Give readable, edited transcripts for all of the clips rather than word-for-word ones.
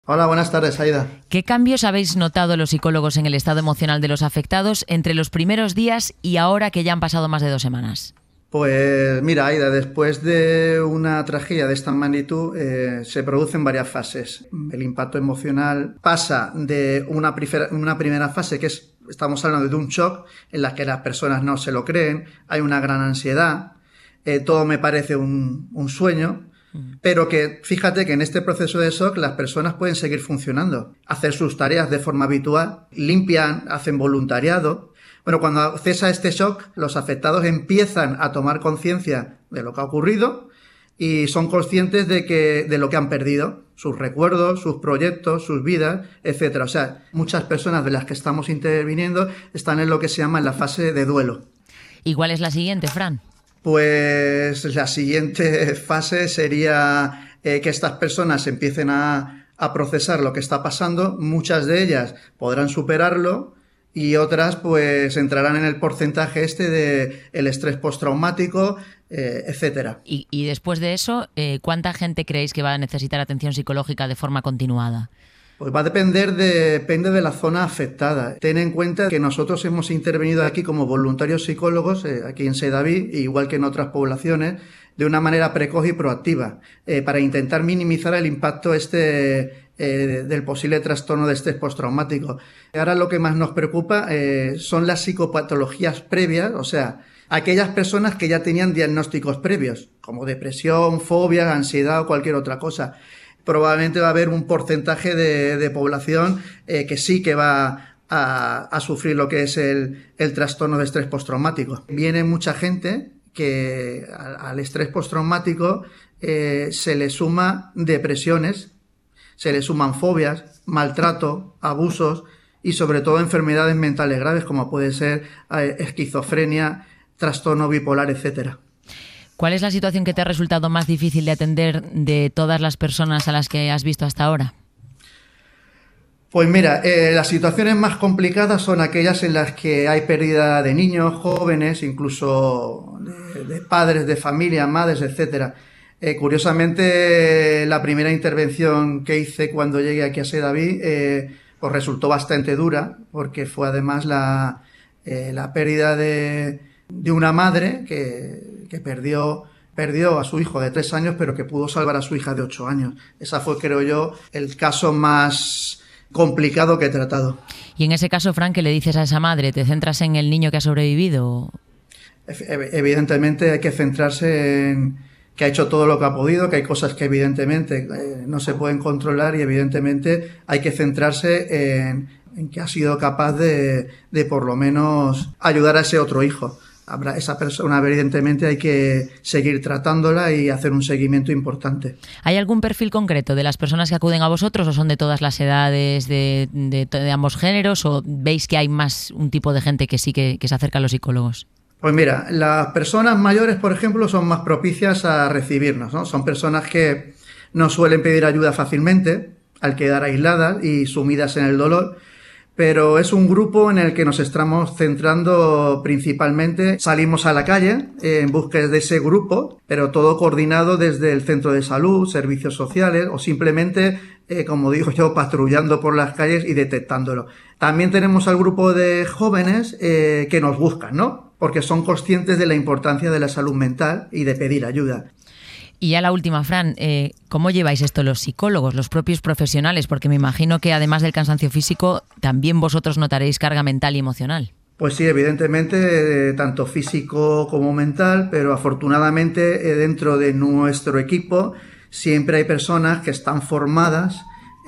Hola, buenas tardes, Aida. ¿Qué cambios habéis notado los psicólogos en el estado emocional de los afectados entre los primeros días y ahora que ya han pasado más de 2 semanas? Pues mira, Aida, después de una tragedia de esta magnitud se producen varias fases. El impacto emocional pasa de una primera fase que estamos hablando de un shock en la que las personas no se lo creen, hay una gran ansiedad, todo me parece un sueño. Pero que fíjate que en este proceso de shock las personas pueden seguir funcionando, hacer sus tareas de forma habitual, limpian, hacen voluntariado. Bueno, cuando cesa este shock, los afectados empiezan a tomar conciencia de lo que ha ocurrido y son conscientes de lo que han perdido, sus recuerdos, sus proyectos, sus vidas, etcétera. O sea, muchas personas de las que estamos interviniendo están en lo que se llama la fase de duelo. ¿Y cuál es la siguiente, Fran? Pues la siguiente fase sería que estas personas empiecen a procesar lo que está pasando. Muchas de ellas podrán superarlo y otras pues entrarán en el porcentaje de el estrés postraumático, etcétera. Y después de eso, ¿cuánta gente creéis que va a necesitar atención psicológica de forma continuada? Pues va a depende de la zona afectada. Ten en cuenta que nosotros hemos intervenido aquí como voluntarios psicólogos, aquí en Sedaví, igual que en otras poblaciones, de una manera precoz y proactiva, para intentar minimizar el impacto del posible trastorno de estrés postraumático. Ahora lo que más nos preocupa son las psicopatologías previas, o sea, aquellas personas que ya tenían diagnósticos previos, como depresión, fobia, ansiedad o cualquier otra cosa. Probablemente va a haber un porcentaje de población que sí que va a sufrir lo que es el trastorno de estrés postraumático. Viene mucha gente que al estrés postraumático se le suma depresiones, se le suman fobias, maltrato, abusos y sobre todo enfermedades mentales graves como puede ser esquizofrenia, trastorno bipolar, etcétera. ¿Cuál es la situación que te ha resultado más difícil de atender de todas las personas a las que has visto hasta ahora? Pues mira, las situaciones más complicadas son aquellas en las que hay pérdida de niños, jóvenes, incluso de padres, de familia, madres, etcétera. Curiosamente, la primera intervención que hice cuando llegué aquí a Sedaví pues resultó bastante dura, porque fue además la pérdida de una madre que perdió a su hijo de 3 años, pero que pudo salvar a su hija de 8 años. Esa fue, creo yo, el caso más complicado que he tratado. Y en ese caso, Fran, ¿qué le dices a esa madre? ¿Te centras en el niño que ha sobrevivido? Evidentemente hay que centrarse en que ha hecho todo lo que ha podido, que hay cosas que evidentemente no se pueden controlar y evidentemente hay que centrarse en que ha sido capaz de por lo menos ayudar a ese otro hijo. Esa persona, evidentemente, hay que seguir tratándola y hacer un seguimiento importante. ¿Hay algún perfil concreto de las personas que acuden a vosotros o son de todas las edades, de ambos géneros, o veis que hay más un tipo de gente que sí que se acerca a los psicólogos? Pues mira, las personas mayores, por ejemplo, son más propicias a recibirnos, ¿no? Son personas que no suelen pedir ayuda fácilmente al quedar aisladas y sumidas en el dolor. Pero es un grupo en el que nos estamos centrando principalmente. Salimos a la calle en búsqueda de ese grupo, pero todo coordinado desde el centro de salud, servicios sociales o simplemente, como digo yo, patrullando por las calles y detectándolo. También tenemos al grupo de jóvenes que nos buscan, ¿no? Porque son conscientes de la importancia de la salud mental y de pedir ayuda. Y ya la última, Fran, ¿cómo lleváis esto los psicólogos, los propios profesionales? Porque me imagino que además del cansancio físico, también vosotros notaréis carga mental y emocional. Pues sí, evidentemente, tanto físico como mental, pero afortunadamente dentro de nuestro equipo siempre hay personas que están formadas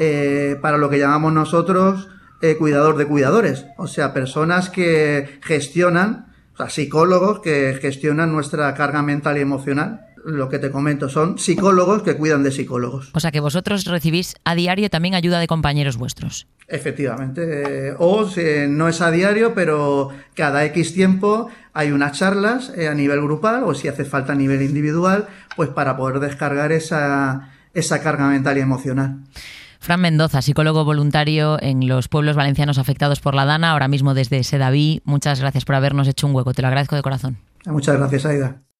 para lo que llamamos nosotros cuidador de cuidadores. O sea, personas que gestionan, o sea, psicólogos que gestionan nuestra carga mental y emocional. Lo que te comento son psicólogos que cuidan de psicólogos. O sea que vosotros recibís a diario también ayuda de compañeros vuestros. Efectivamente. No es a diario, pero cada X tiempo hay unas charlas a nivel grupal o si hace falta a nivel individual, pues para poder descargar esa carga mental y emocional. Fran Mendoza, psicólogo voluntario en los pueblos valencianos afectados por la Dana, ahora mismo desde Sedaví. Muchas gracias por habernos hecho un hueco, te lo agradezco de corazón. Muchas gracias, Aida.